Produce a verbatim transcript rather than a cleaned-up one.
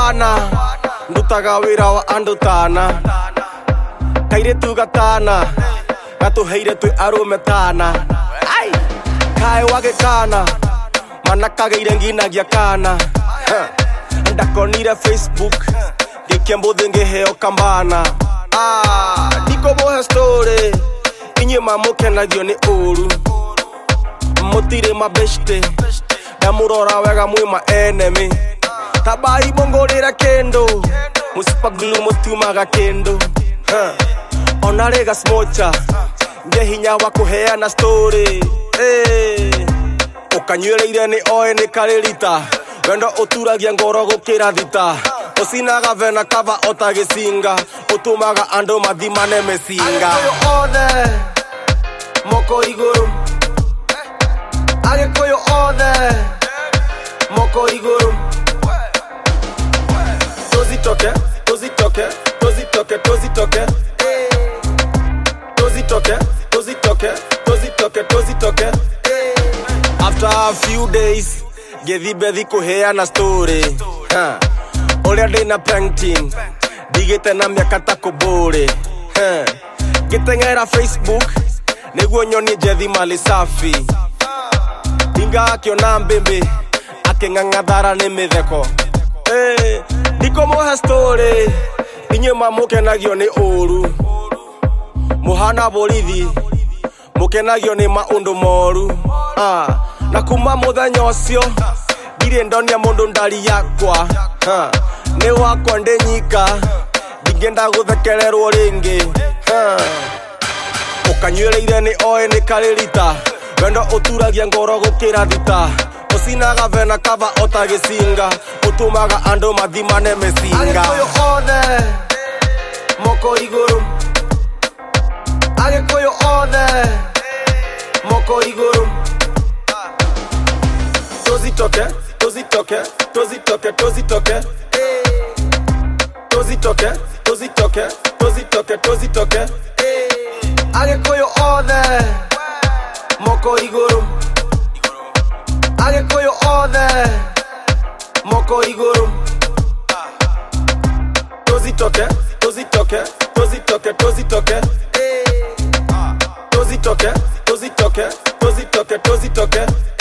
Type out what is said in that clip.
wana ndutaga wira wa andu tana kaire tu gatana gatuheire twi arume tana ai kai wage kana mana kageire nginagia kana ndakonire Facebook gikiambo denge heo kambana ah diko boha story inye mamuke nagio ni uru mutire mabeshte damurora wega mwi ma enemy tabai bongorera kendo musipagulu mutumaga kendo onarega smocha nge hinya wa kuheana story eh ukanywereire ni oe ni karirita wendo uturagia ngoro gukira thita usinaga vena kava otagisinga utumaga ando mathimane mesinga othe moko iguru agikoyo othe moko iguru tozitoke tozitoke tozitoke tozitoke tozitoke tozitoke tozitoke tozitoke after a few days gethi bethi kuheana story ha oria ndina painting digite na miaka takubure ha gitengera Facebook niguo nyoni jethi mali safi dinga akiona mbembe akeng'ang'athara ni mitheko eh diko moha story inye mamuke nagio ni uru muhana borithi mukenagio ni maundu moru ah na kuma muthenya ucio ndire ndonia mundu ndari yakwa ha ni wakwa ndenyika ndingenda guthekererwo ringi ha ukanywereire ni oe ni karirita wendo uturagia ngoro gukira thita usinaga vena kava otagisinga utumaga andu mathimane mesinga agikoyo othe moko iguru agikoyo othe moko iguru tozitoke tozitoke tozitoke tozitoke tozitoke tozitoke tozitoke tozitoke agikoyo othe moko iguru agikoyo othe moko iguru tozitoke tozitoke tozitoke tozitoke tozitoke tozitoke tozitoke tozitoke